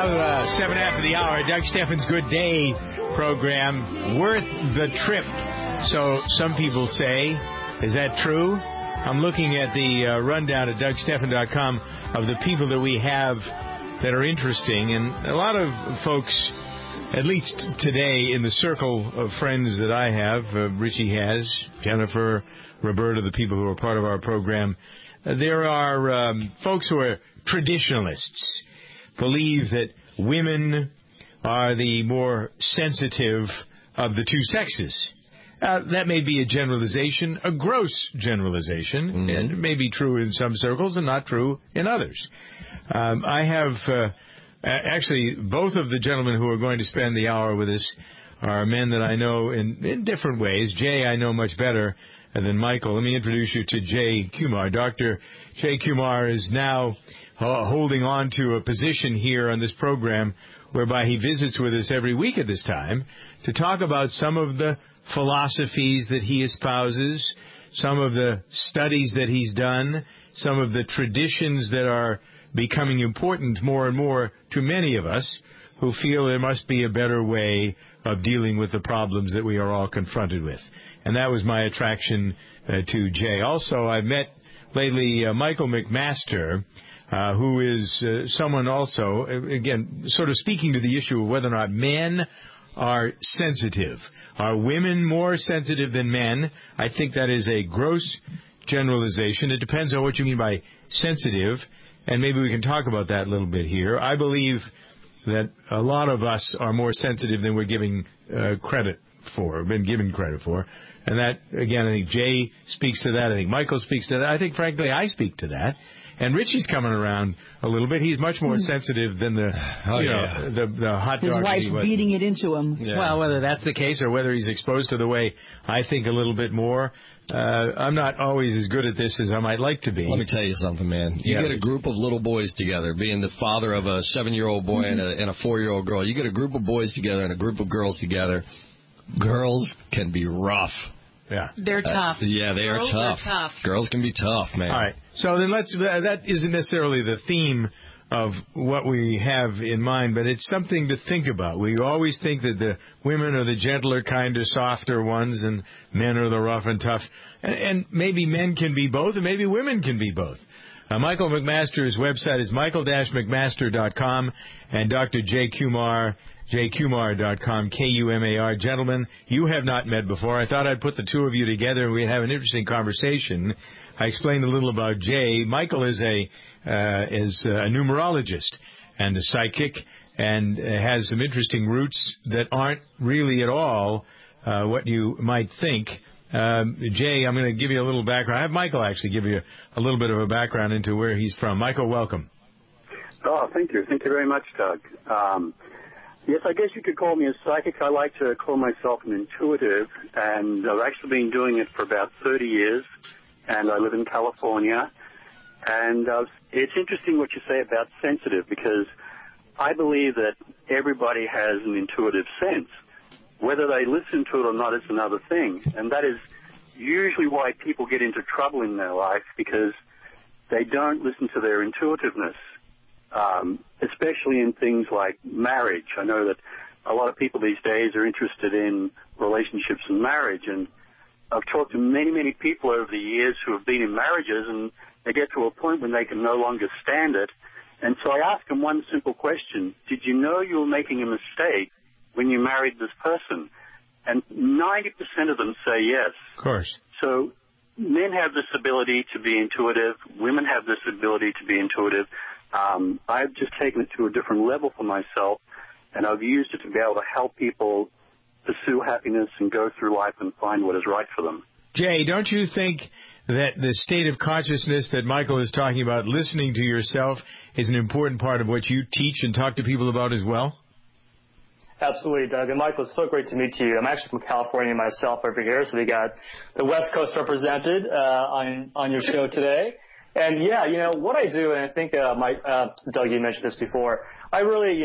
7 after the hour, Doug Steffens' Good Day program, worth the trip. So some people say, is that true? I'm looking at the rundown at DougSteffen.com of the people that we have that are interesting, and a lot of folks, at least today in the circle of friends that I have, Richie has, Jennifer, Roberta, the people who are part of our program, there are folks who are traditionalists, believe that women are the more sensitive of the two sexes. That may be a generalization, a gross generalization. Mm-hmm. It may be true in some circles and not true in others. I have actually both of the gentlemen who are going to spend the hour with us are men that I know in different ways. Jay I know much better than Michael. Let me introduce you to Jay Kumar. Dr. Jay Kumar is now holding on to a position here on this program whereby he visits with us every week at this time to talk about some of the philosophies that he espouses, some of the studies that he's done, some of the traditions that are becoming important more and more to many of us who feel there must be a better way of dealing with the problems that we are all confronted with. And that was my attraction to Jay. Also, I've met lately Michael McMaster, who is someone also, again, sort of speaking to the issue of whether or not men are sensitive. Are women more sensitive than men? I think that is a gross generalization. It depends on what you mean by sensitive, and maybe we can talk about that a little bit here. I believe that a lot of us are more sensitive than we're giving credit for, been given credit for. And that, again, I think Jay speaks to that. I think Michael speaks to that. I think, frankly, I speak to that. And Richie's coming around a little bit. He's much more sensitive than the hot dog. His wife's beating it into him. Yeah. Well, whether that's the case or whether he's exposed to the way I think a little bit more, I'm not always as good at this as I might like to be. Let me tell you something, man. You get a group of little boys together, being the father of a 7-year-old boy and a 4-year-old girl. You get a group of boys together and a group of girls together. Girls can be rough. Yeah, they're tough. Yeah, they are tough. Girls can be tough, man. All right. So then that isn't necessarily the theme of what we have in mind, but it's something to think about. We always think that the women are the gentler, kinder, softer ones, and men are the rough and tough. And maybe men can be both, and maybe women can be both. Michael McMaster's website is michael-mcmaster.com, and Dr. Jay Kumar, jkumar.com, Kumar. Gentlemen, you have not met before. I thought I'd put the two of you together and we'd have an interesting conversation. I explained a little about Jay. Michael is a numerologist and a psychic and has some interesting roots that aren't really at all what you might think. Jay, I'm going to give you a little background. I have Michael actually give you a little bit of a background into where he's from. Michael, welcome. Oh, thank you. Thank you very much, Doug. Yes, I guess you could call me a psychic. I like to call myself an intuitive, and I've actually been doing it for about 30 years, and I live in California. And it's interesting what you say about sensitive, because I believe that everybody has an intuitive sense. Whether they listen to it or not is another thing, and that is usually why people get into trouble in their life, because they don't listen to their intuitiveness. Especially in things like marriage. I know that a lot of people these days are interested in relationships and marriage, and I've talked to many, many people over the years who have been in marriages, and they get to a point when they can no longer stand it. And so I ask them one simple question: did you know you were making a mistake when you married this person? And 90% of them say yes. Of course. So men have this ability to be intuitive. Women have this ability to be intuitive. I've just taken it to a different level for myself, and I've used it to be able to help people pursue happiness and go through life and find what is right for them. Jay, don't you think that the state of consciousness that Michael is talking about, listening to yourself, is an important part of what you teach and talk to people about as well? Absolutely, Doug. And Michael, it's so great to meet you. I'm actually from California myself over here, so we got the West Coast represented on your show today. And yeah, what I do, and I think Doug, you mentioned this before. I really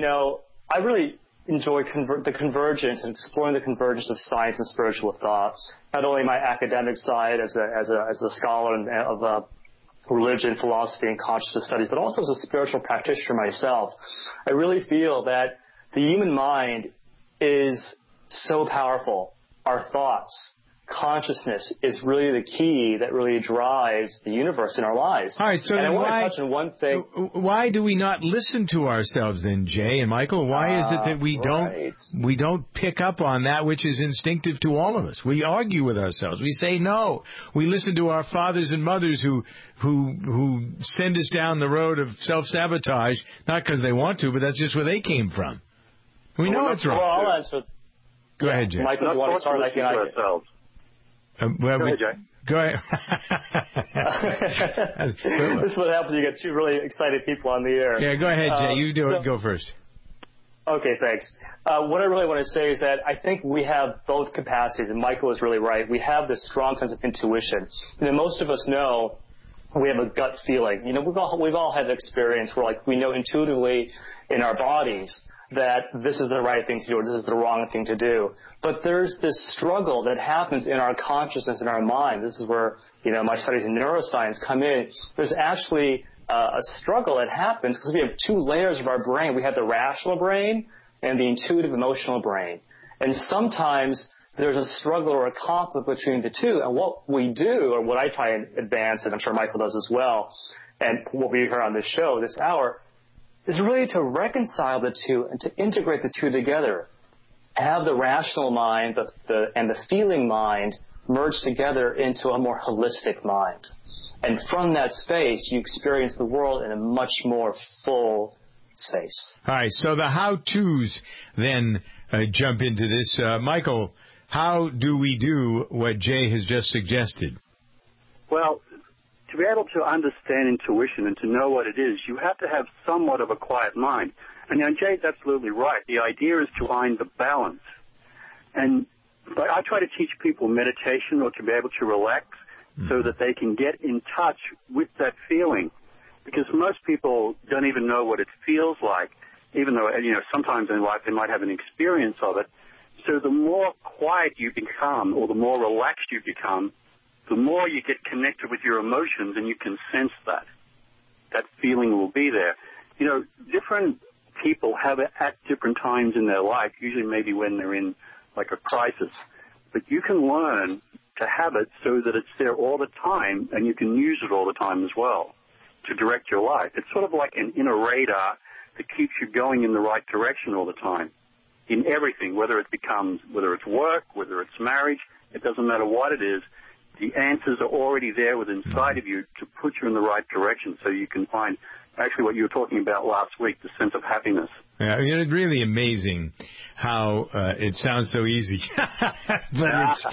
enjoy the convergence and exploring the convergence of science and spiritual thought. Not only my academic side as a scholar religion, philosophy, and consciousness studies, but also as a spiritual practitioner myself, I really feel that the human mind is so powerful. Our thoughts, consciousness is really the key that really drives the universe in our lives. All right, so and then I want to touch on one thing. Why do we not listen to ourselves then, Jay and Michael? Why is it that we don't pick up on that which is instinctive to all of us? We argue with ourselves. We say no. We listen to our fathers and mothers who send us down the road of self-sabotage, not because they want to, but that's just where they came from. We know it's wrong. Well, I'll answer. Go ahead, Jay. Michael, you want to start? Go ahead. This is what happens. You get two really excited people on the air. Yeah, go ahead, Jay. You do it. Go first. Okay, thanks. What I really want to say is that I think we have both capacities, and Michael is really right. We have this strong sense of intuition. Most of us know we have a gut feeling. We've all had experience where, we know intuitively in our bodies that this is the right thing to do or this is the wrong thing to do. But there's this struggle that happens in our consciousness, in our mind. This is where, my studies in neuroscience come in. There's actually a struggle that happens because we have two layers of our brain. We have the rational brain and the intuitive emotional brain. And sometimes there's a struggle or a conflict between the two. And what we do, or what I try and advance, and I'm sure Michael does as well, and what we hear on this show this hour, is really to reconcile the two and to integrate the two together. Have the rational mind and the feeling mind merge together into a more holistic mind. And from that space, you experience the world in a much more full space. All right, so the how-tos then jump into this. Michael, how do we do what Jay has just suggested? Well, to be able to understand intuition and to know what it is, you have to have somewhat of a quiet mind. And Jay's absolutely right. The idea is to find the balance. But I try to teach people meditation or to be able to relax so that they can get in touch with that feeling. Because most people don't even know what it feels like, even though, sometimes in life they might have an experience of it. So the more quiet you become or the more relaxed you become, the more you get connected with your emotions and you can sense that. That feeling will be there. Different people have it at different times in their life, usually maybe when they're in a crisis. But you can learn to have it so that it's there all the time and you can use it all the time as well to direct your life. It's sort of like an inner radar that keeps you going in the right direction all the time in everything, whether it's work, whether it's marriage, it doesn't matter what it is. The answers are already there within inside of you to put you in the right direction so you can find actually what you were talking about last week, the sense of happiness. Yeah, it's really amazing how it sounds so easy. But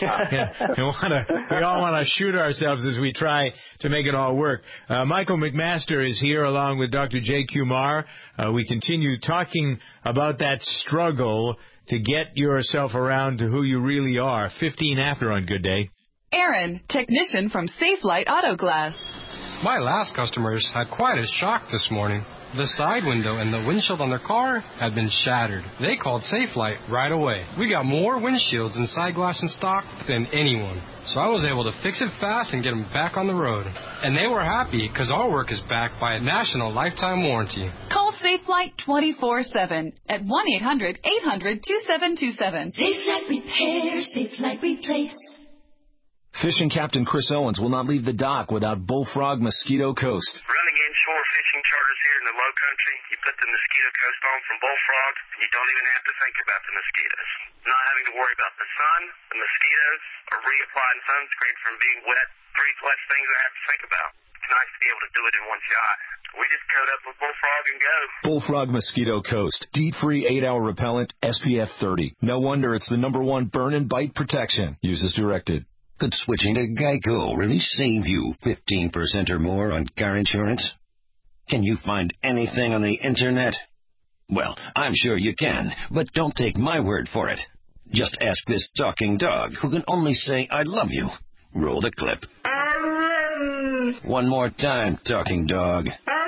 we all want to shoot ourselves as we try to make it all work. Michael McMaster is here along with Dr. Jay Kumar. We continue talking about that struggle to get yourself around to who you really are. 15 after on Good Day. Aaron, technician from Safelite Auto Glass. My last customers had quite a shock this morning. The side window and the windshield on their car had been shattered. They called Safelite right away. We got more windshields and side glass in stock than anyone. So I was able to fix it fast and get them back on the road. And they were happy because our work is backed by a national lifetime warranty. Call Safelite 24/7 at 1-800-800-2727. Safelite Repair, Safelite Replace. Fishing Captain Chris Owens will not leave the dock without Bullfrog Mosquito Coast. Running inshore fishing charters here in the low country, you put the Mosquito Coast on from Bullfrog, and you don't even have to think about the mosquitoes. Not having to worry about the sun, the mosquitoes, or reapplying sunscreen from being wet, 3 less things I have to think about. It's nice to be able to do it in one shot. We just coat up with Bullfrog and go. Bullfrog Mosquito Coast. DEET-free 8-hour repellent, SPF 30. No wonder it's the #1 burn and bite protection. Use as directed. Could switching to Geico really save you 15% or more on car insurance? Can you find anything on the internet? Well, I'm sure you can, but don't take my word for it. Just ask this talking dog who can only say, I love you. Roll the clip. One more time, talking dog.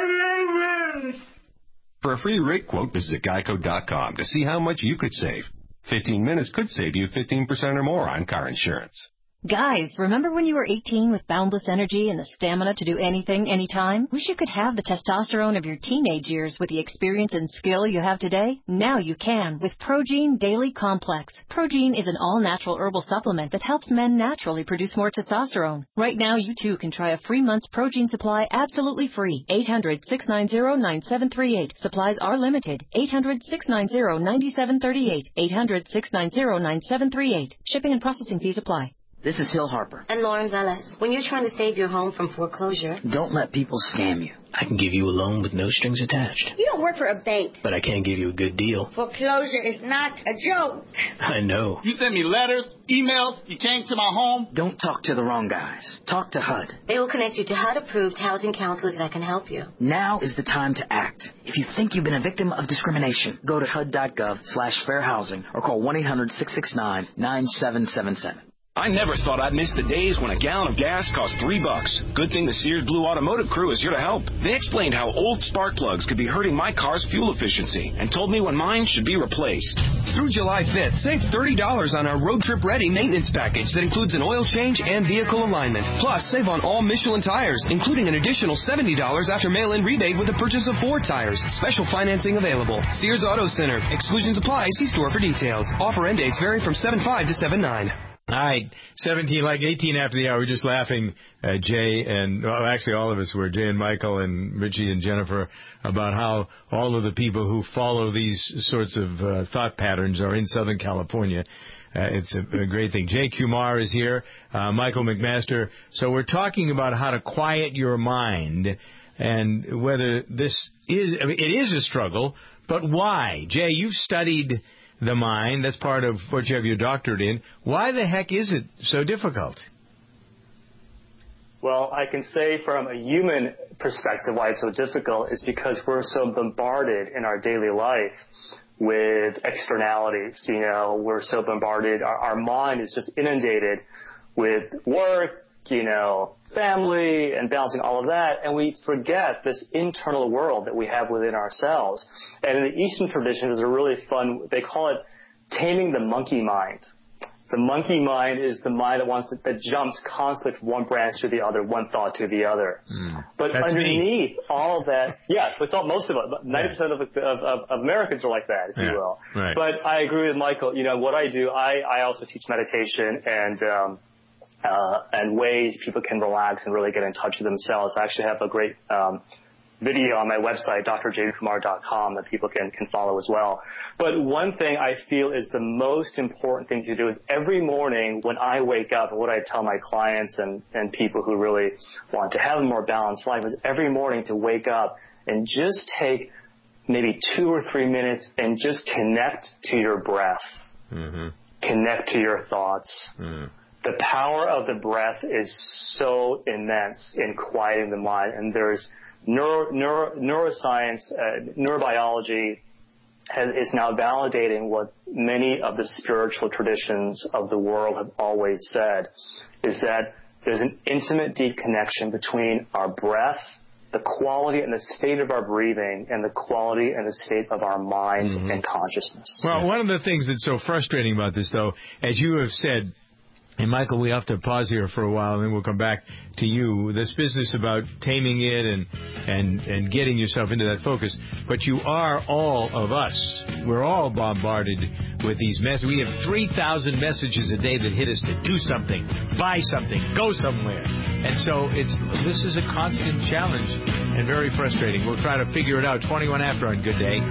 For a free rate quote, visit Geico.com to see how much you could save. 15 minutes could save you 15% or more on car insurance. Guys, remember when you were 18 with boundless energy and the stamina to do anything, anytime? Wish you could have the testosterone of your teenage years with the experience and skill you have today? Now you can with Progene Daily Complex. Progene is an all-natural herbal supplement that helps men naturally produce more testosterone. Right now, you too can try a free month's Progene supply absolutely free. 800-690-9738. Supplies are limited. 800-690-9738. 800-690-9738. Shipping and processing fees apply. This is Hill Harper. And Lauren Velez. When you're trying to save your home from foreclosure, don't let people scam you. I can give you a loan with no strings attached. You don't work for a bank. But I can give you a good deal. Foreclosure is not a joke. I know. You sent me letters, emails, you came to my home. Don't talk to the wrong guys. Talk to HUD. They will connect you to HUD-approved housing counselors that can help you. Now is the time to act. If you think you've been a victim of discrimination, go to HUD.gov/fairhousing or call 1-800-669-9777. I never thought I'd miss the days when a gallon of gas cost $3. Good thing the Sears Blue Automotive crew is here to help. They explained how old spark plugs could be hurting my car's fuel efficiency and told me when mine should be replaced. Through July 5th, save $30 on our Road Trip Ready maintenance package that includes an oil change and vehicle alignment. Plus, save on all Michelin tires, including an additional $70 after mail-in rebate with the purchase of 4 tires. Special financing available. Sears Auto Center. Exclusions apply. See store for details. Offer end dates vary from 7/5 to 7/9. All right, 17, like 18 after the hour. We're just laughing, Jay, and actually all of us were, Jay and Michael and Richie and Jennifer, about how all of the people who follow these sorts of thought patterns are in Southern California. It's a great thing. Jay Kumar is here, Michael McMaster. So we're talking about how to quiet your mind and whether this is, I mean, it is a struggle, but why? Jay, you've studied the mind. That's part of what you have your doctorate in. Why the heck is it so difficult? Well, I can say from a human perspective why it's so difficult is because we're so bombarded in our daily life with externalities. You know, we're so bombarded. Our mind is just inundated with work, you know, family, and balancing all of that, and we forget this internal world that we have within ourselves. And in the Eastern tradition, there's a really fun, they call it taming the monkey mind. The monkey mind is the mind that jumps constantly from one branch to the other, one thought to the other. But That's underneath all of that, yeah, it's all, most of it, 90% of Americans are like that, if you will. Right. But I agree with Michael. You know, what I do, I also teach meditation and ways people can relax and really get in touch with themselves. I actually have a great video on my website, drjkumar.com, that people can follow as well. But one thing I feel is the most important thing to do is every morning when I wake up, and what I tell my clients and people who really want to have a more balanced life is every morning to wake up and just take maybe 2 or 3 minutes and just connect to your breath. Mm-hmm. Connect to your thoughts. Mm. The power of the breath is so immense in quieting the mind, and there's neuroscience, neurobiology is now validating what many of the spiritual traditions of the world have always said, is that there's an intimate, deep connection between our breath, the quality and the state of our breathing, and the quality and the state of our mind and consciousness. Well, one of the things that's so frustrating about this, though, as you have said, and Michael, we have to pause here for a while, and then we'll come back to you. This business about taming it and getting yourself into that focus. But you are all of us. We're all bombarded with these messages. We have 3,000 messages a day that hit us to do something, buy something, go somewhere. And so this is a constant challenge and very frustrating. We'll try to figure it out. 21 after on Good Day.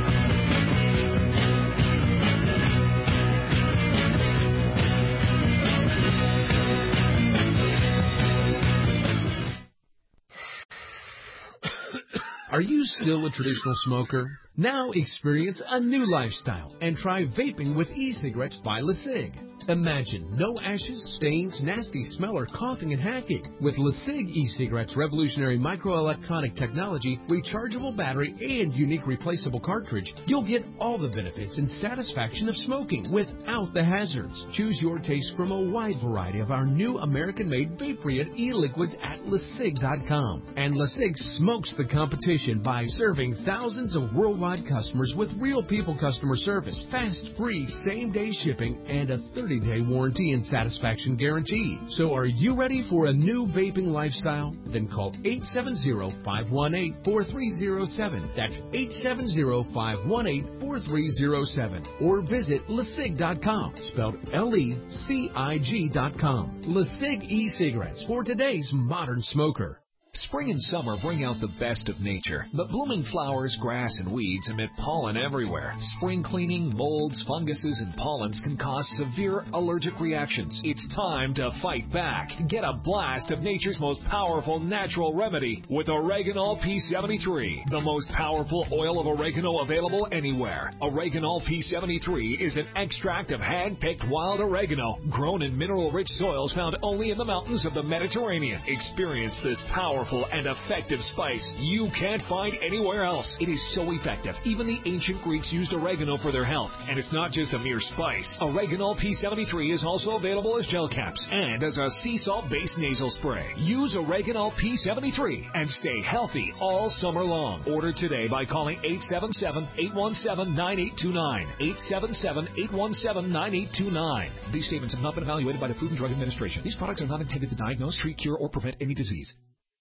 Are you still a traditional smoker? Now experience a new lifestyle and try vaping with e-cigarettes by LeSig. Imagine no ashes, stains, nasty smell, or coughing and hacking. With LeSig e-cigarettes' revolutionary microelectronic technology, rechargeable battery, and unique replaceable cartridge, you'll get all the benefits and satisfaction of smoking without the hazards. Choose your taste from a wide variety of our new American-made Vaporeate e-liquids at LeSig.com. And LeSig smokes the competition by serving thousands of worldwide customers with real people customer service, fast, free, same-day shipping, and a 30 30-day warranty and satisfaction guarantee. So are you ready for a new vaping lifestyle? Then call 870-518-4307. That's 870-518-4307. Or visit LeSig.com, spelled LECIG.com. LeSig e-cigarettes for today's modern smoker. Spring and summer bring out the best of nature, but blooming flowers, grass, and weeds emit pollen everywhere. Spring cleaning, molds, funguses, and pollens can cause severe allergic reactions. It's time to fight back. Get a blast of nature's most powerful natural remedy with Oreganol P73, the most powerful oil of oregano available anywhere. Oreganol P73 is an extract of hand-picked wild oregano grown in mineral-rich soils found only in the mountains of the Mediterranean. Experience this powerful and effective spice you can't find anywhere else. It is so effective. Even the ancient Greeks used oregano for their health. And it's not just a mere spice. Oreganol P73 is also available as gel caps and as a sea salt-based nasal spray. Use Oreganol P73 and stay healthy all summer long. Order today by calling 877-817-9829. 877-817-9829. These statements have not been evaluated by the Food and Drug Administration. These products are not intended to diagnose, treat, cure, or prevent any disease.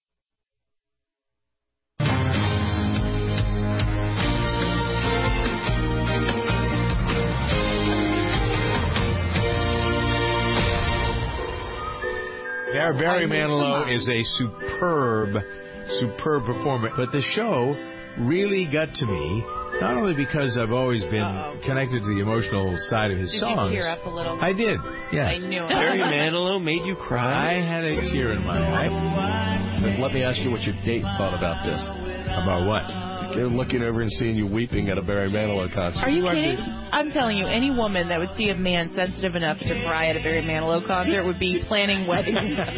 Barry Manilow is a superb performer. But the show really got to me, not only because I've always been connected to the emotional side of his songs. Did you tear up a little? I did, yeah. I knew it. Barry Manilow made you cry? I had a tear in my eye. But let me ask you what your date thought about this. About what? They're looking over and seeing you weeping at a Barry Manilow concert. Are you kidding? I'm telling you, any woman that would see a man sensitive enough to cry at a Barry Manilow concert would be planning weddings.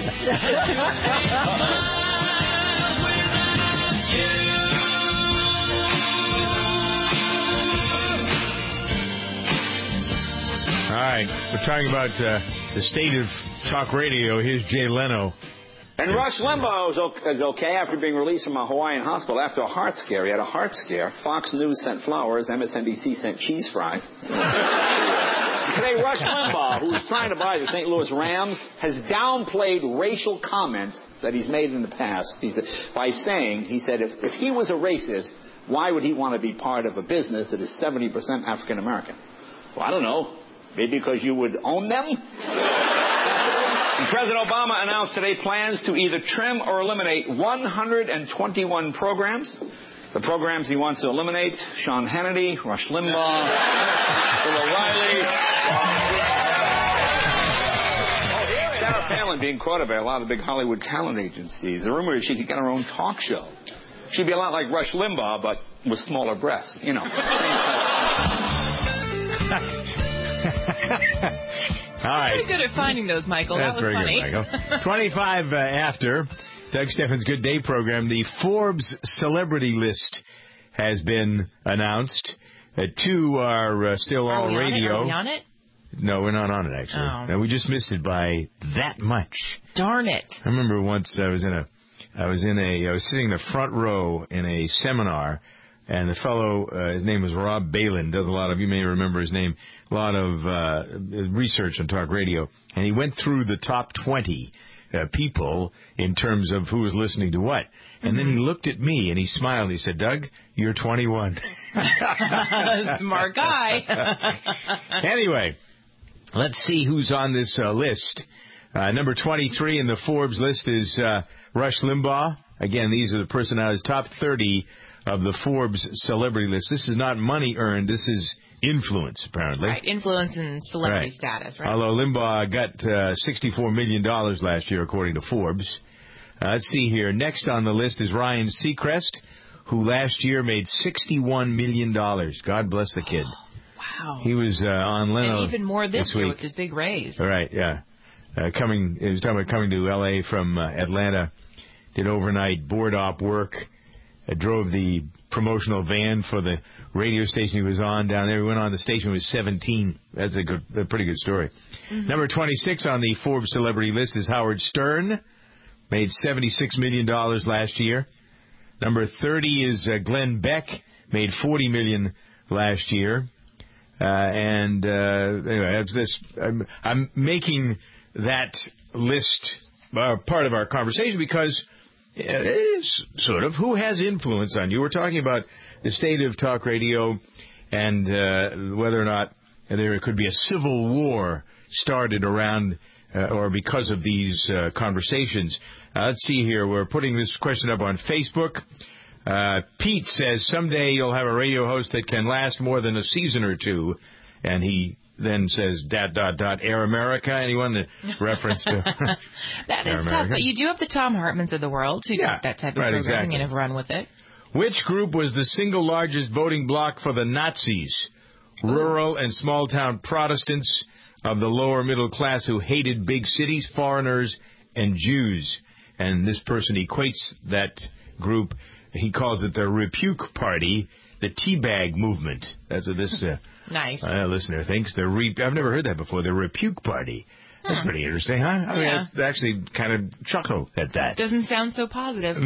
All right, we're talking about the state of talk radio. Here's Jay Leno. And Rush Limbaugh is okay after being released from a Hawaiian hospital after a heart scare. He had a heart scare. Fox News sent flowers. MSNBC sent cheese fries. Today, Rush Limbaugh, who's trying to buy the St. Louis Rams, has downplayed racial comments that he's made in the past. By saying, he said, if he was a racist, why would he want to be part of a business that is 70% African American? Well, I don't know. Maybe because you would own them? President Obama announced today plans to either trim or eliminate 121 programs. The programs he wants to eliminate: Sean Hannity, Rush Limbaugh, Bill O'Reilly. Sarah Palin being quoted by a lot of big Hollywood talent agencies. The rumor is she could get her own talk show. She'd be a lot like Rush Limbaugh, but with smaller breasts. You know. All right. Pretty good at finding those, Michael. That's that was funny. Good, Michael. 25 after Doug Steffens' Good Day program, the Forbes celebrity list has been announced. Two are still all radio. Are we on it? No, we're not on it, actually. Oh. No, we just missed it by that much. Darn it. I remember once I was sitting in the front row in a seminar, and the fellow, his name was Rob Balin, does a lot of, you may remember his name, a lot of research on talk radio, and he went through the top 20 people in terms of who was listening to what. And then he looked at me and he smiled and he said, Doug, you're 21. Smart guy. Anyway, let's see who's on this list. Number 23 in the Forbes list is Rush Limbaugh. Again, these are the personalities, top 30 of the Forbes celebrity list. This is not money earned. This is influence, apparently. Right, influence and celebrity status, right? Although Limbaugh got $64 million last year, according to Forbes. Let's see here. Next on the list is Ryan Seacrest, who last year made $61 million. God bless the kid. Wow. He was on Leno. And even more this year week with his big raise. All right, yeah. He was talking about coming to L.A. from Atlanta, did overnight board op work, drove the promotional van for the radio station he was on down there. He went on the station when he was 17. That's a pretty good story. Mm-hmm. Number 26 on the Forbes celebrity list is Howard Stern. Made $76 million last year. Number 30 is Glenn Beck. Made $40 million last year. Anyway, I'm making that list part of our conversation because it is sort of who has influence on you. We're talking about the state of talk radio and whether or not there could be a civil war started around or because of these conversations. Let's see here. We're putting this question up on Facebook. Pete says, someday you'll have a radio host that can last more than a season or two. And he then says, ... Air America. Anyone that reference to That Air is tough, America? but you do have the Tom Hartmans of the world who take that type of programming exactly. and have run with it. Which group was the single largest voting bloc for the Nazis? Rural and small-town Protestants of the lower middle class who hated big cities, foreigners, and Jews. And this person equates that group, he calls it the Repuke Party, the Teabag Movement. That's what this nice. Listener thinks. I've never heard that before, the Repuke Party. That's pretty interesting, huh? I mean, I actually kind of chuckle at that. Doesn't sound so positive.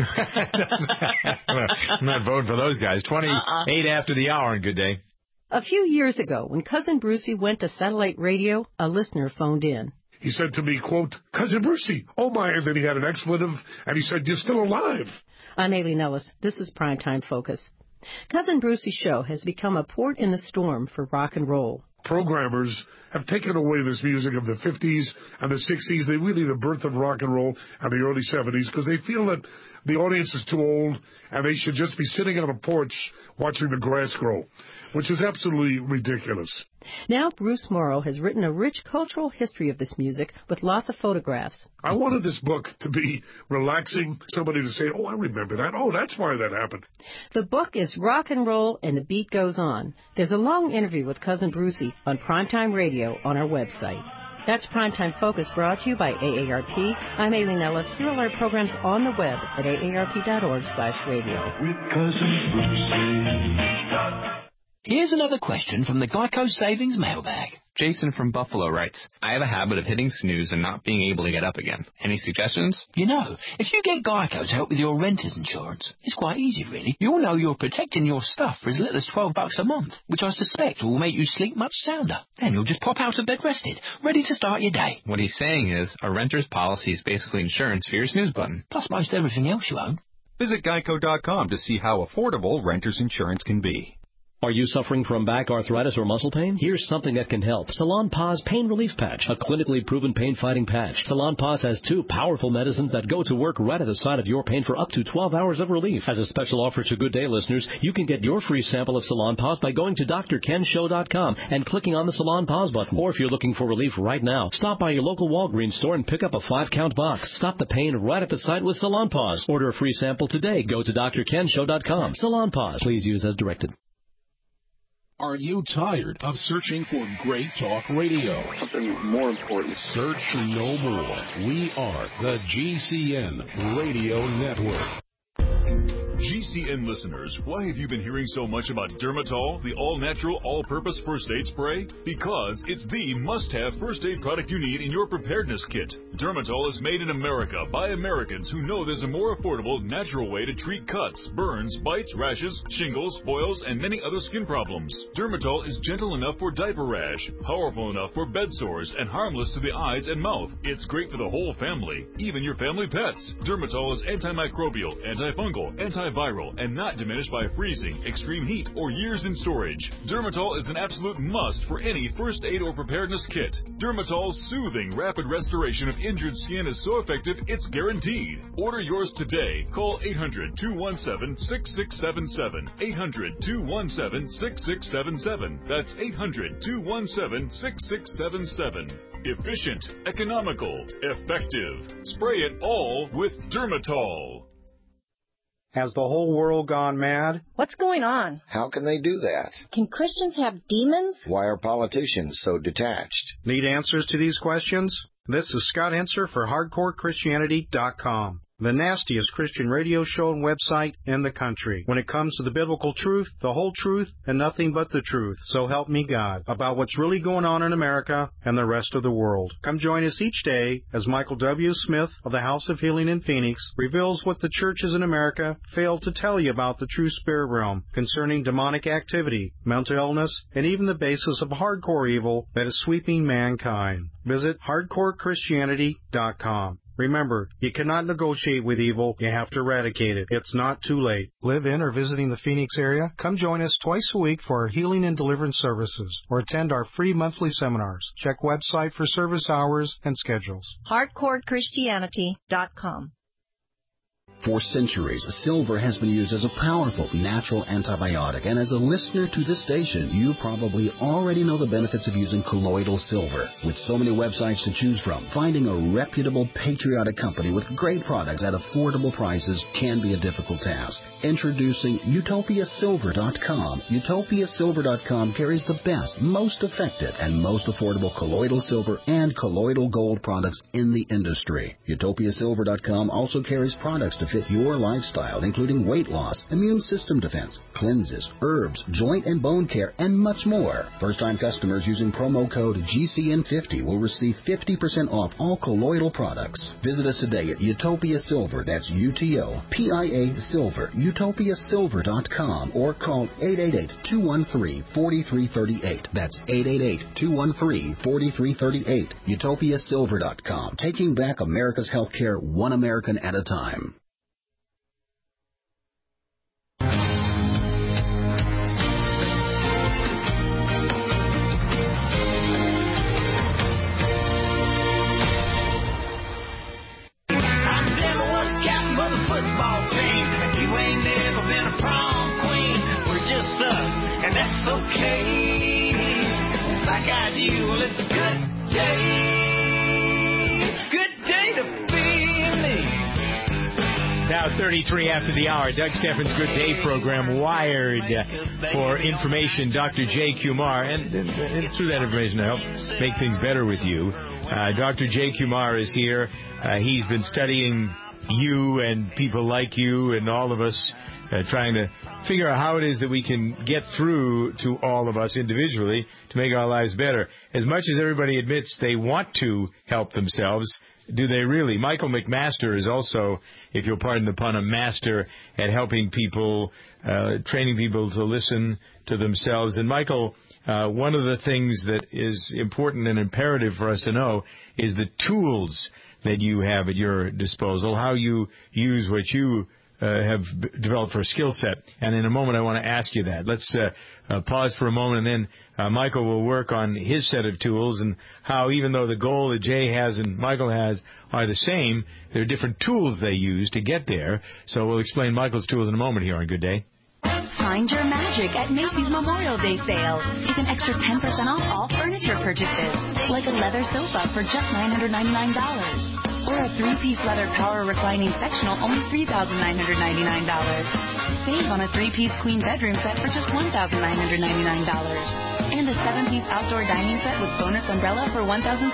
I'm not voting for those guys. 28 after the hour, and good day. A few years ago, when Cousin Brucey went to satellite radio, a listener phoned in. He said to me, quote, Cousin Brucey, oh my, and then he had an expletive, and he said, you're still alive. I'm Aileen Ellis. This is Primetime Focus. Cousin Brucey's show has become a port in the storm for rock and roll. Programmers have taken away this music of the 50s and the 60s. They really the birth of rock and roll and the early 70s because they feel that the audience is too old and they should just be sitting on a porch watching the grass grow, which is absolutely ridiculous. Now Bruce Morrow has written a rich cultural history of this music with lots of photographs. I wanted this book to be relaxing, somebody to say, oh, I remember that. Oh, that's why that happened. The book is Rock and Roll and the Beat Goes On. There's a long interview with Cousin Brucey on Primetime Radio on our website. That's Primetime Focus, brought to you by AARP. I'm Aileen Ellis. Hear all our programs on the web at aarp.org/radio. With Cousin Brucey. Here's another question from the Geico Savings Mailbag. Jason from Buffalo writes, I have a habit of hitting snooze and not being able to get up again. Any suggestions? You know, if you get Geico to help with your renter's insurance, it's quite easy, really. You'll know you're protecting your stuff for as little as $12 a month, which I suspect will make you sleep much sounder. Then you'll just pop out of bed rested, ready to start your day. What he's saying is, a renter's policy is basically insurance for your snooze button. Plus most everything else you own. Visit Geico.com to see how affordable renter's insurance can be. Are you suffering from back arthritis or muscle pain? Here's something that can help. Salonpas Pain Relief Patch, a clinically proven pain-fighting patch. Salonpas has 2 powerful medicines that go to work right at the site of your pain for up to 12 hours of relief. As a special offer to Good Day listeners, you can get your free sample of Salonpas by going to drkenshow.com and clicking on the Salonpas button. Or if you're looking for relief right now, stop by your local Walgreens store and pick up a 5-count box. Stop the pain right at the site with Salonpas. Order a free sample today. Go to drkenshow.com. Salonpas. Please use as directed. Are you tired of searching for great talk radio? Something more important. Search no more. We are the GCN Radio Network. GCN listeners, why have you been hearing so much about Dermatol, the all-natural, all-purpose first aid spray? Because it's the must-have first aid product you need in your preparedness kit. Dermatol is made in America by Americans who know there's a more affordable, natural way to treat cuts, burns, bites, rashes, shingles, boils, and many other skin problems. Dermatol is gentle enough for diaper rash, powerful enough for bed sores, and harmless to the eyes and mouth. It's great for the whole family, even your family pets. Dermatol is antimicrobial, antifungal, antiviral, and not diminished by freezing, extreme heat, or years in storage. Dermatol is an absolute must for any first aid or preparedness kit. Dermatol's soothing, rapid restoration of injured skin is so effective, it's guaranteed. Order yours today. Call 800-217-6677. 800-217-6677. That's 800-217-6677. Efficient, economical, effective. Spray it all with Dermatol. Has the whole world gone mad? What's going on? How can they do that? Can Christians have demons? Why are politicians so detached? Need answers to these questions? This is Scott Henser for HardcoreChristianity.com. the nastiest Christian radio show and website in the country. When it comes to the biblical truth, the whole truth, and nothing but the truth, so help me God, about what's really going on in America and the rest of the world. Come join us each day as Michael W. Smith of the House of Healing in Phoenix reveals what the churches in America failed to tell you about the true spirit realm concerning demonic activity, mental illness, and even the basis of hardcore evil that is sweeping mankind. Visit hardcorechristianity.com. Remember, you cannot negotiate with evil. You have to eradicate it. It's not too late. Live in or visiting the Phoenix area? Come join us twice a week for our healing and deliverance services or attend our free monthly seminars. Check website for service hours and schedules. hardcorechristianity.com. For centuries, silver has been used as a powerful natural antibiotic, and as a listener to this station, you probably already know the benefits of using colloidal silver. With so many websites to choose from, finding a reputable, patriotic company with great products at affordable prices can be a difficult task. Introducing UtopiaSilver.com. UtopiaSilver.com carries the best, most effective, and most affordable colloidal silver and colloidal gold products in the industry. UtopiaSilver.com also carries products to fit your lifestyle, including weight loss, immune system defense, cleanses, herbs, joint and bone care, and much more. First-time customers using promo code GCN50 will receive 50% off all colloidal products. Visit us today at Utopia Silver, that's UTOPIA Silver, UtopiaSilver.com, or call 888-213-4338. That's 888-213-4338. UtopiaSilver.com, taking back America's healthcare one American at a time. Okay, like I do, well, it's a good day to be me. Now 33 after the hour, Doug Steffens' Good Day program, wired for information. Dr. Jay Kumar, and through that information to help make things better with you. Dr. Jay Kumar is here. He's been studying you and people like you and all of us, trying to figure out how it is that we can get through to all of us individually to make our lives better. As much as everybody admits they want to help themselves, do they really? Michael McMaster is also, if you'll pardon the pun, a master at helping people, training people to listen to themselves. And Michael, one of the things that is important and imperative for us to know is the tools that you have at your disposal, how you use what you have developed for a skill set. And in a moment, I want to ask you that. Let's pause for a moment, and then Michael will work on his set of tools and how, even though the goal that Jay has and Michael has are the same, there are different tools they use to get there. So we'll explain Michael's tools in a moment here on Good Day. Find your magic at Macy's Memorial Day sale. Get an extra 10% off all furniture purchases, like a leather sofa for just $999. Or a 3-piece leather power reclining sectional, only $3,999. Save on a 3-piece queen bedroom set for just $1,999. And a 7-piece outdoor dining set with bonus umbrella for $1,699.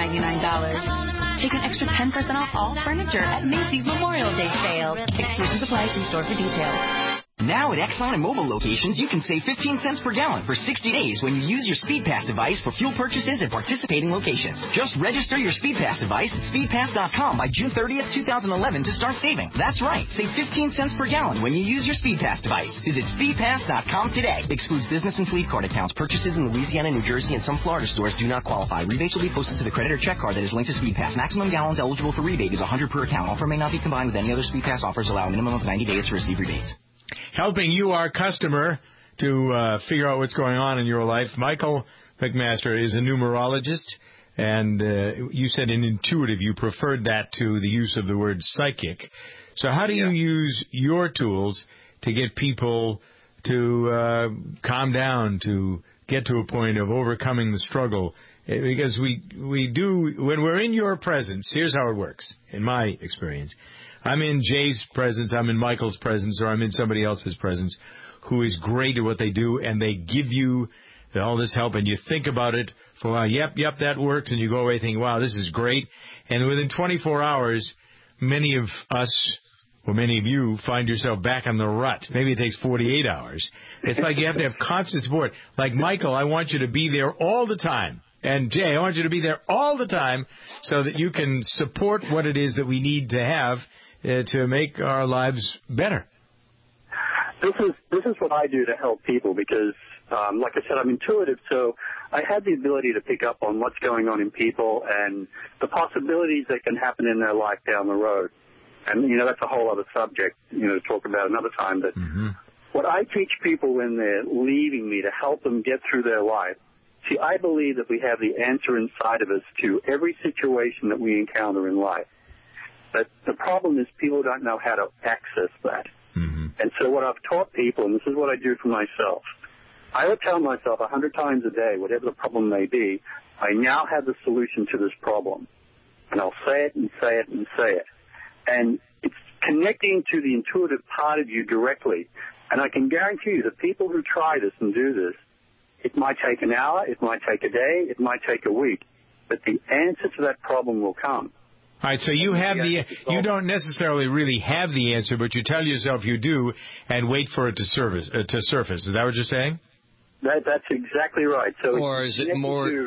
Take an extra 10% off all furniture at Macy's Memorial Day sale. Exclusions apply. See store for details. Now at Exxon and Mobil locations, you can save 15 cents per gallon for 60 days when you use your SpeedPass device for fuel purchases at participating locations. Just register your SpeedPass device at speedpass.com by June 30th, 2011 to start saving. That's right. Save 15 cents per gallon when you use your SpeedPass device. Visit speedpass.com today. Excludes business and fleet card accounts. Purchases in Louisiana, New Jersey, and some Florida stores do not qualify. Rebates will be posted to the credit or check card that is linked to SpeedPass. Maximum gallons eligible for rebate is 100 per account. Offer may not be combined with any other SpeedPass offers. Allow a minimum of 90 days to receive rebates. Helping you, our customer, to figure out what's going on in your life. Michael McMaster is a numerologist, and you said an intuitive. You preferred that to the use of the word psychic. So how do you use your tools to get people to calm down, to get to a point of overcoming the struggle? Because we do, when we're in your presence, here's how it works, in my experience. I'm in Jay's presence, I'm in Michael's presence, or I'm in somebody else's presence who is great at what they do, and they give you all this help, and you think about it for a while. Yep, that works, and you go away thinking, wow, this is great. And within 24 hours, many of us, or many of you, find yourself back in the rut. Maybe it takes 48 hours. It's like you have to have constant support. Like, Michael, I want you to be there all the time. And Jay, I want you to be there all the time so that you can support what it is that we need to have to make our lives better. This is what I do to help people because, like I said, I'm intuitive, so I have the ability to pick up on what's going on in people and the possibilities that can happen in their life down the road. And, that's a whole other subject, to talk about another time. But what I teach people when they're leaving me to help them get through their life, see, I believe that we have the answer inside of us to every situation that we encounter in life. But the problem is people don't know how to access that. And so what I've taught people, and this is what I do for myself, I would tell myself 100 times a day, whatever the problem may be, I now have the solution to this problem. And I'll say it and say it and say it. And it's connecting to the intuitive part of you directly. And I can guarantee you that people who try this and do this, it might take an hour, it might take a day, it might take a week, but the answer to that problem will come. All right, so you don't necessarily really have the answer, but you tell yourself you do and wait for it to surface. Is that what you're saying? That's exactly right. So, or is it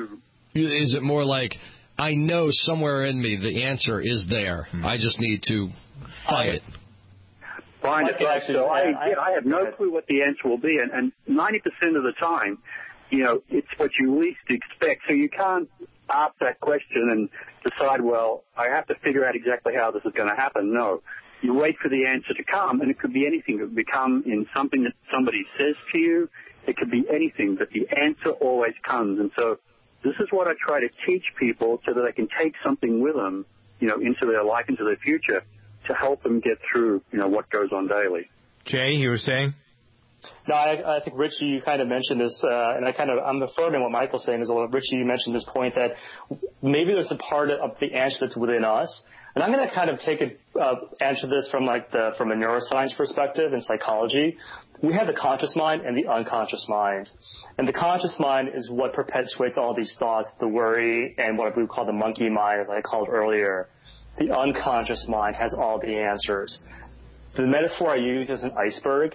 more like, I know somewhere in me the answer is there. I just need to find it. Find it. Right. So I have no clue what the answer will be, and 90% of the time, it's what you least expect. So you can't ask that question and decide, well, I have to figure out exactly how this is going to happen. No. You wait for the answer to come, and it could be anything. It could come in something that somebody says to you. It could be anything, but the answer always comes. And so this is what I try to teach people so that they can take something with them, into their life, into their future, to help them get through, what goes on daily. Jay, you were saying? No, I think, Richie, you kind of mentioned this, and I'm affirming what Michael's saying as well. Richie, you mentioned this point that maybe there's a part of the answer that's within us. And I'm going to kind of answer this from a neuroscience perspective and psychology. We have the conscious mind and the unconscious mind. And the conscious mind is what perpetuates all these thoughts, the worry, and what we call the monkey mind, as I called earlier. The unconscious mind has all the answers. The metaphor I use is an iceberg.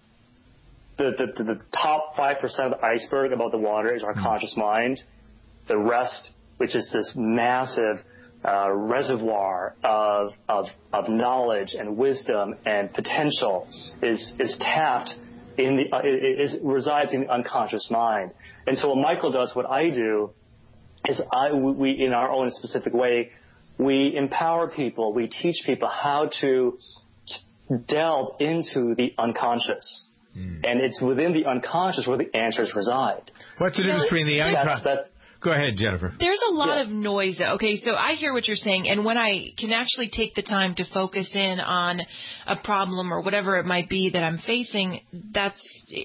The top 5% of the iceberg above the water is our conscious mind. The rest, which is this massive reservoir of knowledge and wisdom and potential, is tapped resides in the unconscious mind. And so what Michael does, what I do, is we in our own specific way, we empower people, we teach people how to delve into the unconscious. And it's within the unconscious where the answers reside. What's the difference between the unconscious? Go ahead, Jennifer. There's a lot of noise. Okay, so I hear what you're saying, and when I can actually take the time to focus in on a problem or whatever it might be that I'm facing, that's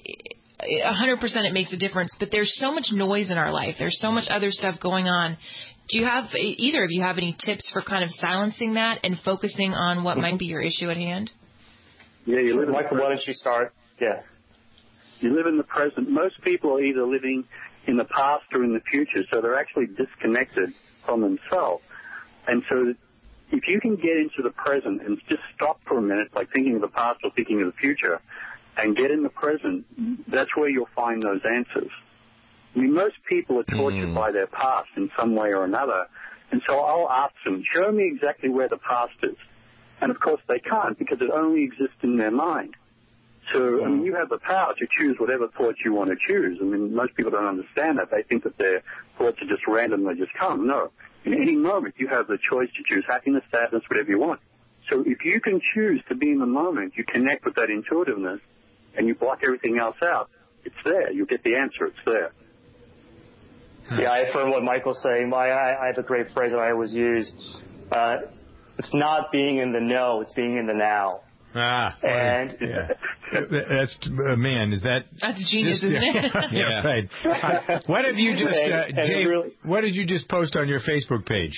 100% it makes a difference. But there's so much noise in our life. There's so much other stuff going on. Do you have, either of you have any tips for kind of silencing that and focusing on what might be your issue at hand? Yeah, Michael, why don't you start? Yeah. You live in the present. Most people are either living in the past or in the future, so they're actually disconnected from themselves. And so if you can get into the present and just stop for a minute, like thinking of the past or thinking of the future, and get in the present, that's where you'll find those answers. I mean, most people are tortured by their past in some way or another, and so I'll ask them, show me exactly where the past is. And, of course, they can't because it only exists in their mind. So, I mean, you have the power to choose whatever thoughts you want to choose. I mean, most people don't understand that. They think that their thoughts are just random, they just come. No. In any moment, you have the choice to choose happiness, sadness, whatever you want. So if you can choose to be in the moment, you connect with that intuitiveness, and you block everything else out, it's there. You get the answer. It's there. Yeah, I affirm what Michael's saying. I have a great phrase that I always use. It's not being in the know, it's being in the now. And that's man. Is that that's genius, isn't it? Yeah, right. What have you just, Jay? What did you just post on your Facebook page?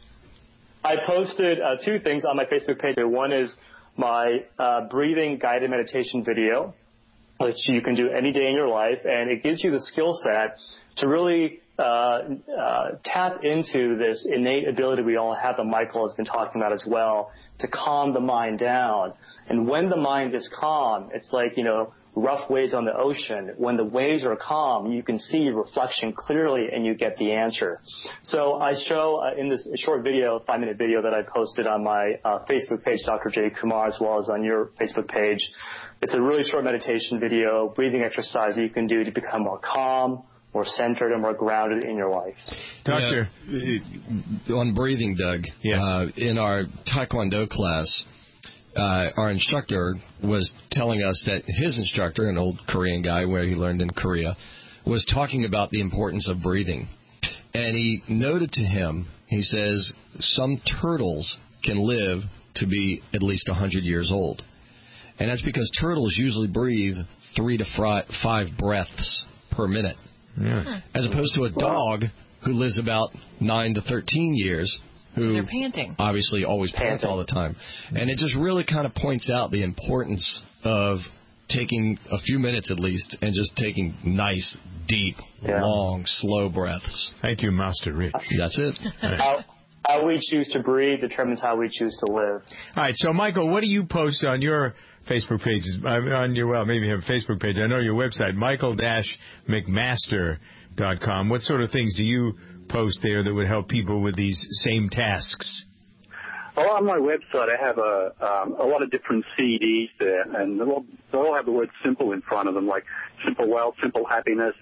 I posted two things on my Facebook page. One is my breathing guided meditation video, which you can do any day in your life, and it gives you the skill set to really tap into this innate ability we all have that Michael has been talking about as well, to calm the mind down. And when the mind is calm, it's like, rough waves on the ocean. When the waves are calm, you can see your reflection clearly and you get the answer. So I show in this short video, 5-minute video that I posted on my Facebook page, Dr. J. Kumar, as well as on your Facebook page. It's a really short meditation video, breathing exercise that you can do to become more calm, more centered, and more grounded in your life. Doctor, on breathing, Doug, yes. In our Taekwondo class, our instructor was telling us that his instructor, an old Korean guy where he learned in Korea, was talking about the importance of breathing. And he noted to him, he says, some turtles can live to be at least 100 years old. And that's because turtles usually breathe 3 to 5 breaths per minute. Yeah. As opposed to a dog who lives about 9 to 13 years, who they're panting. Obviously always pants all the time. And it just really kind of points out the importance of taking a few minutes at least and just taking nice, deep, long, slow breaths. Thank you, Master Rich. That's it. How we choose to breathe determines how we choose to live. All right, so Michael, what do you post on your Facebook pages? Maybe you have a Facebook page. I know your website, michael-mcmaster.com. What sort of things do you post there that would help people with these same tasks? Well, on my website, I have a lot of different CDs there, and they all have the word simple in front of them, like simple wealth, simple happiness.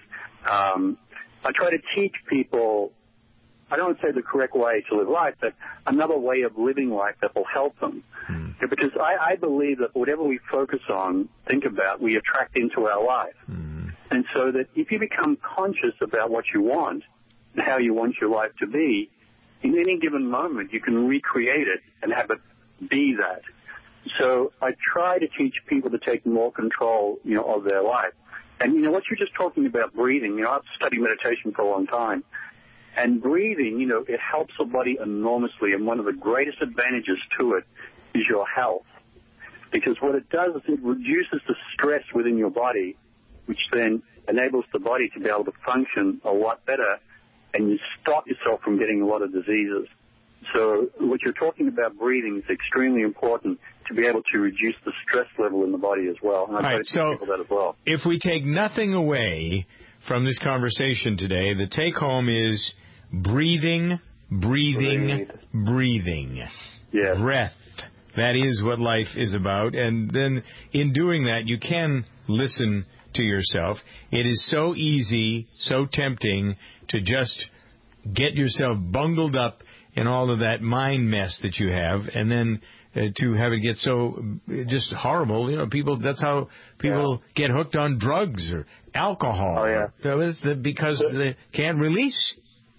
I try to teach people, I don't say the correct way to live life, but another way of living life that will help them. Because I believe that whatever we focus on, think about, we attract into our life. And so that if you become conscious about what you want and how you want your life to be, in any given moment, you can recreate it and have it be that. So I try to teach people to take more control, of their life. And, what you're just talking about, breathing, I've studied meditation for a long time. And breathing, it helps the body enormously. And one of the greatest advantages to it is your health. Because what it does is it reduces the stress within your body, which then enables the body to be able to function a lot better, and you stop yourself from getting a lot of diseases. So what you're talking about, breathing, is extremely important to be able to reduce the stress level in the body as well. And I try to teach people that as well. If we take nothing away from this conversation today, the take-home is breathing. Yes. Breath. That is what life is about. And then in doing that, you can listen to yourself. It is so easy, so tempting to just get yourself bungled up in all of that mind mess that you have, and then to have it get so just horrible. People, that's how people get hooked on drugs or alcohol. Oh, yeah. It's because they can't release.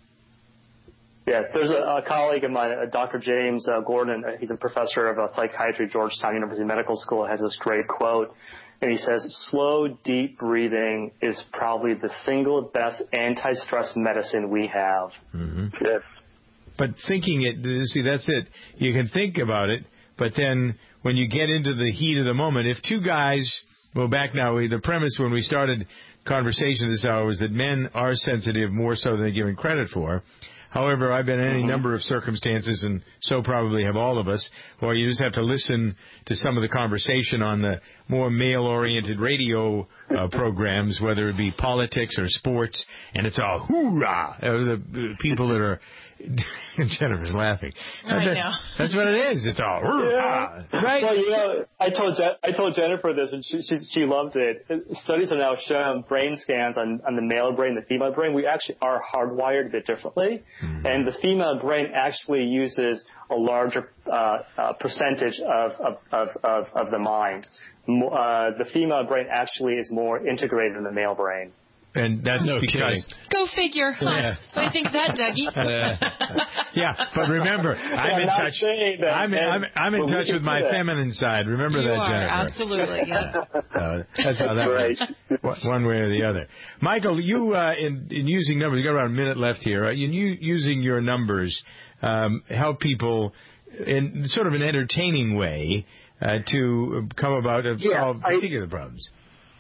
Yeah, there's a colleague of mine, Dr. James Gordon. He's a professor of psychiatry at Georgetown University Medical School, has this great quote. And he says, slow, deep breathing is probably the single best anti-stress medicine we have. Mm-hmm. Yes. But thinking it, see, that's it. You can think about it, but then when you get into the heat of the moment, if two guys, back now, the premise when we started conversation this hour was that men are sensitive more so than they're given credit for. However, I've been in any number of circumstances, and so probably have all of us, where you just have to listen to some of the conversation on the more male-oriented radio programs, whether it be politics or sports, and it's all hoorah! The people that are... Jennifer's laughing. I know. That's what it is. It's all hoorah! Right? Well, I told Jennifer this, and she loved it. Studies have now shown brain scans on the male brain, the female brain. We actually are hardwired a bit differently, and the female brain actually uses a larger percentage of the mind. The female brain actually is more integrated than the male brain. And that's because... Go figure. Huh? Yeah. What do you think of that, Dougie? Yeah, but remember, I'm in touch. I'm in touch with my feminine side. Remember you that, are, Jennifer. Absolutely. Yeah. That's how that works. One way or the other. Michael, you in using numbers, you got about a minute left here. Right? Using your numbers help people in sort of an entertaining way to come about solve particular problems.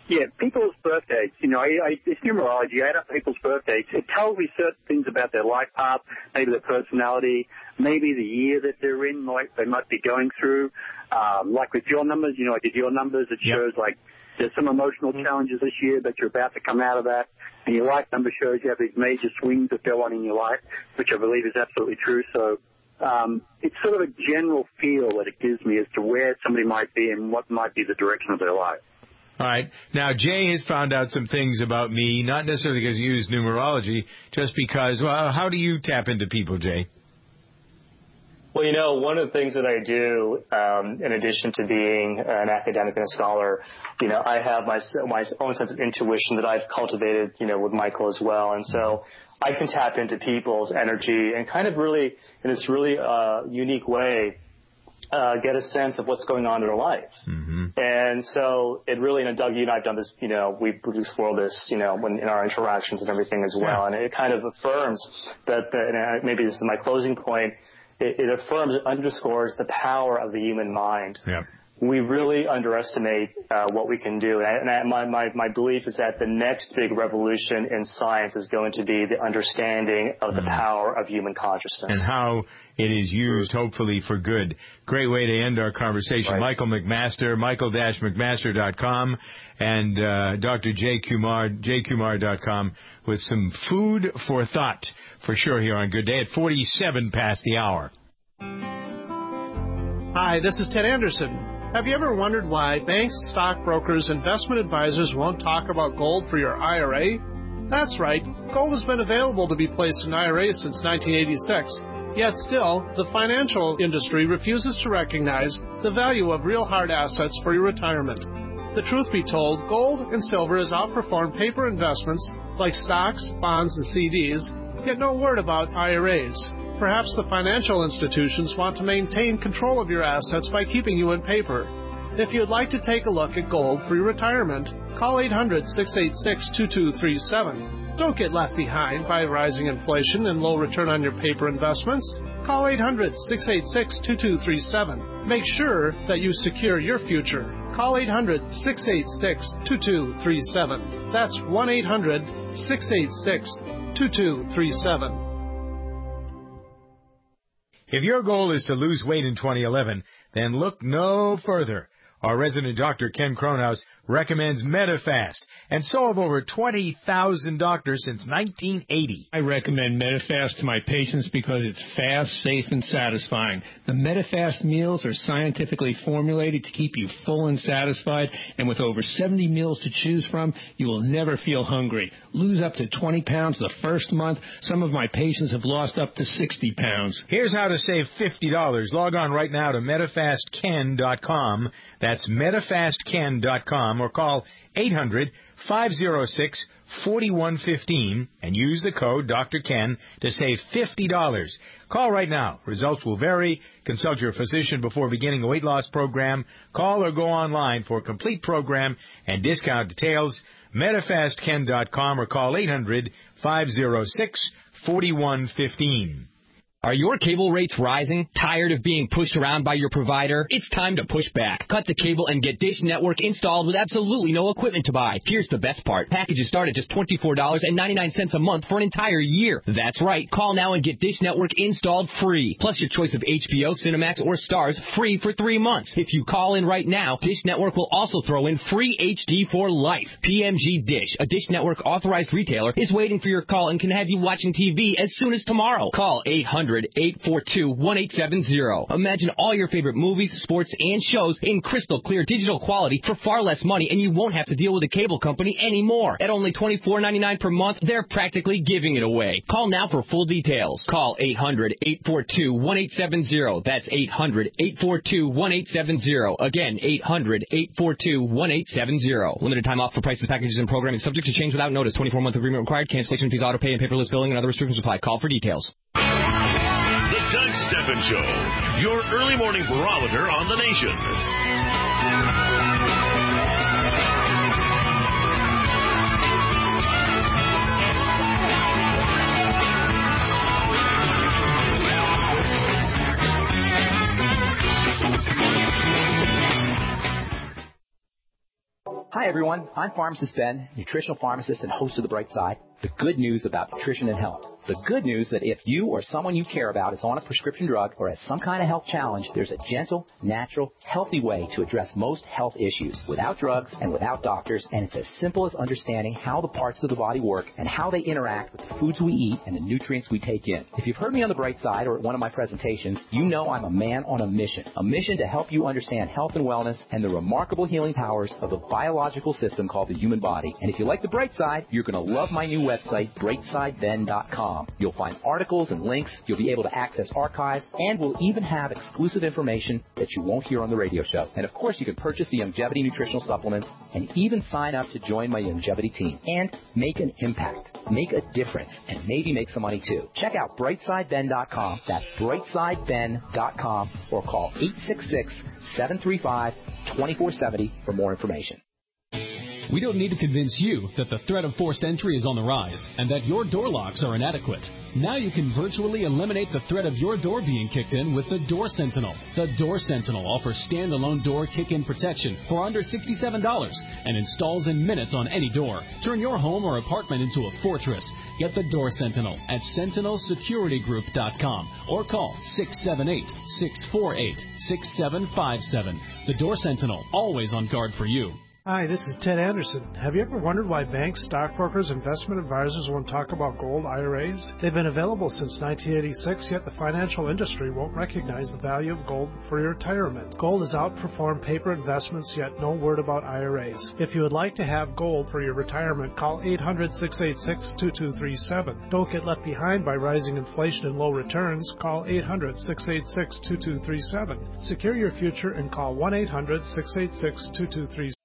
Yeah, people's birthdays. You know, it's numerology. I add up people's birthdays. It tells me certain things about their life path, maybe their personality, maybe the year that they're in, like they might be going through. Like with your numbers, you know, I did your numbers. It shows like there's some emotional challenges this year, but you're about to come out of that. And your life number shows you have these major swings that go on in your life, which I believe is absolutely true. So it's sort of a general feel that it gives me as to where somebody might be and what might be the direction of their life. All right. Now, Jay has found out some things about me, not necessarily because you use numerology, just because, well, how do you tap into people, Jay? Well, you know, one of the things that I do, in addition to being an academic and a scholar, you know, I have my own sense of intuition that I've cultivated, you know, with Michael as well. And so I can tap into people's energy and kind of really, in this really unique way, get a sense of what's going on in their life. Mm-hmm. And so it really, and Doug, you and I have done this, you know, we've explored this, you know, in our interactions and everything as well. And it kind of affirms that, and maybe this is my closing point, it affirms, it underscores the power of the human mind. Yeah. We really underestimate what we can do. And my belief is that the next big revolution in science is going to be the understanding of the power of human consciousness. And how it is used, hopefully, for good. Great way to end our conversation. Right. Michael McMaster, michael-mcmaster.com, and Dr. Jay Kumar, jkumar.com, with some food for thought, for sure, here on Good Day at 47 past the hour. Hi, this is Ted Anderson. Have you ever wondered why banks, stockbrokers, investment advisors won't talk about gold for your IRA? That's right. Gold has been available to be placed in IRAs since 1986. Yet still, the financial industry refuses to recognize the value of real hard assets for your retirement. The truth be told, gold and silver has outperformed paper investments like stocks, bonds, and CDs, yet no word about IRAs. Perhaps the financial institutions want to maintain control of your assets by keeping you in paper. If you'd like to take a look at gold for your retirement, call 800-686-2237. Don't get left behind by rising inflation and low return on your paper investments. Call 800-686-2237. Make sure that you secure your future. Call 800-686-2237. That's 1-800-686-2237. If your goal is to lose weight in 2011, then look no further. Our resident doctor, Ken Cronhaus, recommends Medifast, and so have over 20,000 doctors since 1980. I recommend Medifast to my patients because it's fast, safe, and satisfying. The Medifast meals are scientifically formulated to keep you full and satisfied, and with over 70 meals to choose from, you will never feel hungry. Lose up to 20 pounds the first month. Some of my patients have lost up to 60 pounds. Here's how to save $50. Log on right now to MedifastKen.com. That's MedifastKen.com, or call 800-506-4115 and use the code Dr. Ken to save $50. Call right now. Results will vary. Consult your physician before beginning a weight loss program. Call or go online for a complete program and discount details. MedifastKen.com, or call 800-506-4115. Are your cable rates rising? Tired of being pushed around by your provider? It's time to push back. Cut the cable and get Dish Network installed with absolutely no equipment to buy. Here's the best part. Packages start at just $24.99 a month for an entire year. That's right. Call now and get Dish Network installed free. Plus your choice of HBO, Cinemax, or Stars free for 3 months. If you call in right now, Dish Network will also throw in free HD for life. PMG Dish, a Dish Network authorized retailer, is waiting for your call and can have you watching TV as soon as tomorrow. Call 800-842-1870. Imagine all your favorite movies, sports, and shows in crystal clear digital quality for far less money, and you won't have to deal with a cable company anymore. At only $24.99 per month, they're practically giving it away. Call now for full details. Call 800-842-1870. That's 800-842-1870. Again, 800-842-1870. Limited time offer for prices, packages, and programming subject to change without notice. 24-month agreement required. Cancellation fees, auto pay, and paperless billing and other restrictions apply. Call for details. The Doug Stephan Show, your early morning barometer on the nation. Hi, everyone. I'm Pharmacist Ben, nutritional pharmacist and host of The Bright Side. The good news about nutrition and health. The good news that if you or someone you care about is on a prescription drug or has some kind of health challenge, there's a gentle, natural, healthy way to address most health issues without drugs and without doctors, and it's as simple as understanding how the parts of the body work and how they interact with the foods we eat and the nutrients we take in. If you've heard me on The Bright Side or at one of my presentations, you know I'm a man on a mission to help you understand health and wellness and the remarkable healing powers of the biological system called the human body. And if you like The Bright Side, you're going to love my new website, brightsideben.com. You'll find articles and links. You'll be able to access archives, and we'll even have exclusive information that you won't hear on the radio show. And, of course, you can purchase the Youngevity nutritional supplements and even sign up to join my Youngevity team and make an impact, make a difference, and maybe make some money, too. Check out brightsideben.com. That's brightsideben.com, or call 866-735-2470 for more information. We don't need to convince you that the threat of forced entry is on the rise and that your door locks are inadequate. Now you can virtually eliminate the threat of your door being kicked in with the Door Sentinel. The Door Sentinel offers standalone door kick-in protection for under $67 and installs in minutes on any door. Turn your home or apartment into a fortress. Get the Door Sentinel at sentinelsecuritygroup.com or call 678-648-6757. The Door Sentinel, always on guard for you. Hi, this is Ted Anderson. Have you ever wondered why banks, stockbrokers, investment advisors won't talk about gold IRAs? They've been available since 1986, yet the financial industry won't recognize the value of gold for your retirement. Gold has outperformed paper investments, yet no word about IRAs. If you would like to have gold for your retirement, call 800-686-2237. Don't get left behind by rising inflation and low returns. Call 800-686-2237. Secure your future and call 1-800-686-2237.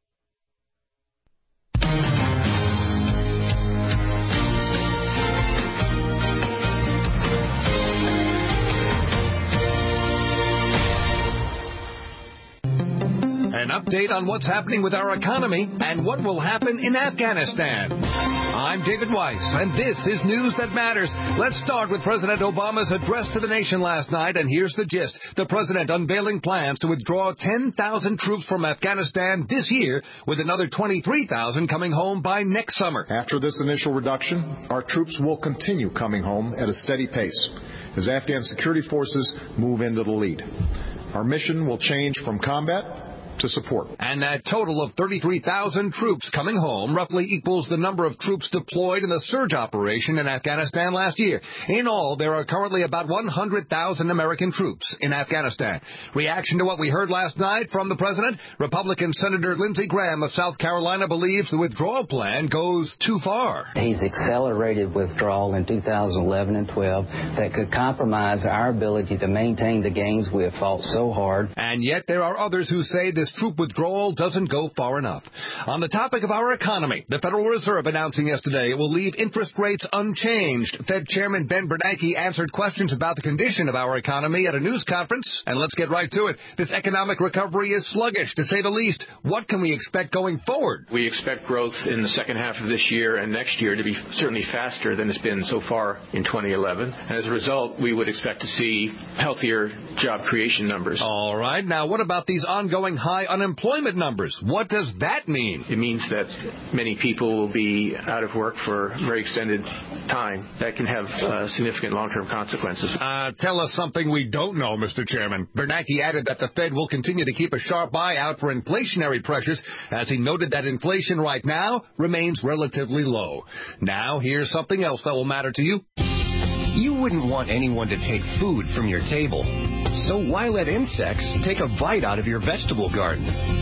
An update on what's happening with our economy and what will happen in Afghanistan. I'm David Weiss, and this is News That Matters. Let's start with President Obama's address to the nation last night, and here's the gist. The president unveiling plans to withdraw 10,000 troops from Afghanistan this year, with another 23,000 coming home by next summer. After this initial reduction, our troops will continue coming home at a steady pace as Afghan security forces move into the lead. Our mission will change from combat to support. And that total of 33,000 troops coming home roughly equals the number of troops deployed in the surge operation in Afghanistan last year. In all, there are currently about 100,000 American troops in Afghanistan. Reaction to what we heard last night from the president? Republican Senator Lindsey Graham of South Carolina believes the withdrawal plan goes too far. He's accelerated withdrawal in 2011 and 12 that could compromise our ability to maintain the gains we have fought so hard. And yet there are others who say this troop withdrawal doesn't go far enough. On the topic of our economy, the Federal Reserve announcing yesterday it will leave interest rates unchanged. Fed Chairman Ben Bernanke answered questions about the condition of our economy at a news conference. And let's get right to it. This economic recovery is sluggish, to say the least. What can we expect going forward? We expect growth in the second half of this year and next year to be certainly faster than it's been so far in 2011. And as a result, we would expect to see healthier job creation numbers. All right. Now, what about these ongoing high unemployment numbers? What does that mean? It means that many people will be out of work for a very extended time. That can have significant long-term consequences. Tell us something we don't know, Mr. Chairman. Bernanke added that the Fed will continue to keep a sharp eye out for inflationary pressures, as he noted that inflation right now remains relatively low. Now, here's something else that will matter to you. You wouldn't want anyone to take food from your table. So why let insects take a bite out of your vegetable garden?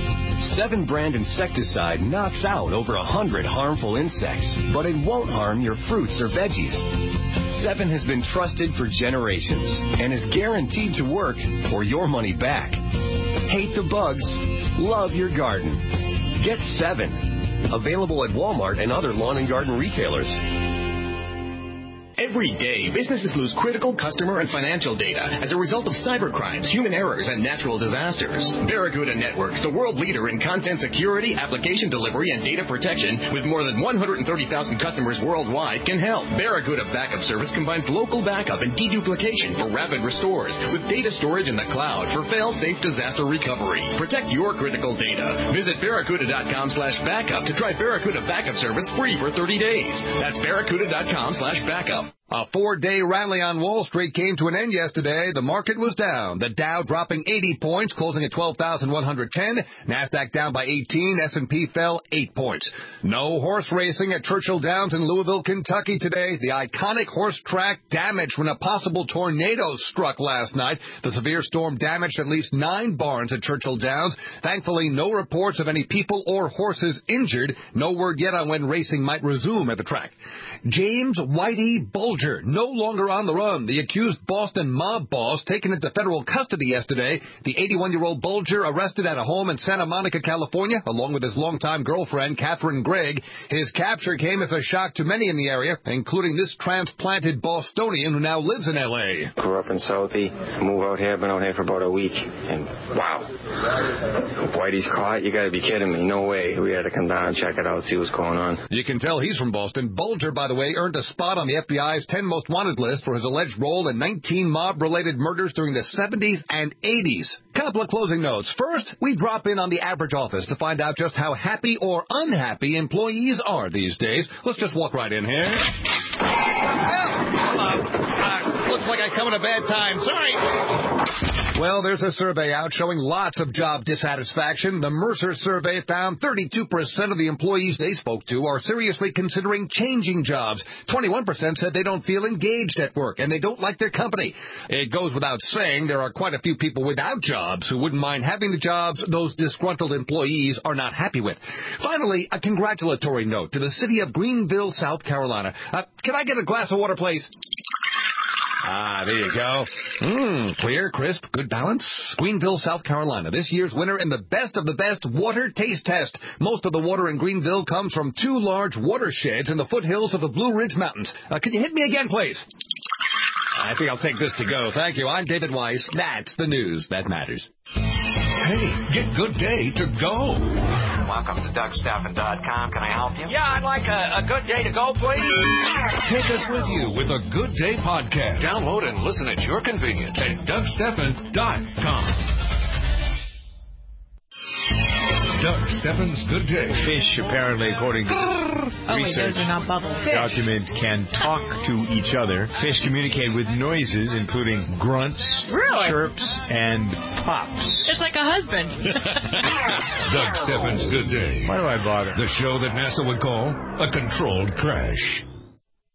7 brand insecticide knocks out over 100 harmful insects, but it won't harm your fruits or veggies. 7 has been trusted for generations and is guaranteed to work or your money back. Hate the bugs, love your garden. Get 7. Available at Walmart and other lawn and garden retailers. Every day, businesses lose critical customer and financial data as a result of cybercrimes, human errors, and natural disasters. Barracuda Networks, the world leader in content security, application delivery, and data protection, with more than 130,000 customers worldwide, can help. Barracuda Backup Service combines local backup and deduplication for rapid restores with data storage in the cloud for fail-safe disaster recovery. Protect your critical data. Visit Barracuda.com/backup to try Barracuda Backup Service free for 30 days. That's Barracuda.com/backup. A 4-day rally on Wall Street came to an end yesterday. The market was down. The Dow dropping 80 points, closing at 12,110. NASDAQ down by 18. S&P fell 8 points. No horse racing at Churchill Downs in Louisville, Kentucky today. The iconic horse track damaged when a possible tornado struck last night. The severe storm damaged at least 9 barns at Churchill Downs. Thankfully, no reports of any people or horses injured. No word yet on when racing might resume at the track. James Whitey Bulger, no longer on the run. The accused Boston mob boss taken into federal custody yesterday. The 81-year-old Bulger arrested at a home in Santa Monica, California, along with his longtime girlfriend, Catherine Gregg. His capture came as a shock to many in the area, including this transplanted Bostonian who now lives in L.A. Grew up in Southie, moved out here, been out here for about a week, and wow. Whitey's caught? You gotta be kidding me. No way. We had to come down and check it out, see what's going on. You can tell he's from Boston. Bulger, by the way, earned a spot on the FBI's 10 most wanted list for his alleged role in 19 mob-related murders during the 70s and 80s. Couple of closing notes. First, we drop in on the average office to find out just how happy or unhappy employees are these days. Let's just walk right in here. Looks like I come at a bad time. Sorry. Well, there's a survey out showing lots of job dissatisfaction. The Mercer survey found 32% of the employees they spoke to are seriously considering changing jobs. 21% said they don't feel engaged at work and they don't like their company. It goes without saying there are quite a few people without jobs who wouldn't mind having the jobs those disgruntled employees are not happy with. Finally, a congratulatory note to the city of Greenville, South Carolina. Can I get a glass of water, please? There you go. Clear, crisp, good balance. Greenville, South Carolina, this year's winner in the best of the best water taste test. Most of the water in Greenville comes from 2 large watersheds in the foothills of the Blue Ridge Mountains. Can you hit me again, please? I think I'll take this to go. Thank you. I'm David Weiss. That's the news that matters. Hey, get Good Day to go. Welcome to DougStephan.com. Can I help you? Yeah, I'd like a good day to go, please. Take us with you with a Good Day podcast. Download and listen at your convenience at DougStephan.com. Doug Stephan's Good Day. Fish, apparently, according to research, those are not bubble fish. document, can talk to each other. Fish communicate with noises, including grunts, really? chirps, and pops. It's like a husband. Doug Stephan's Good Day. Why do I bother? The show that NASA would call a controlled crash.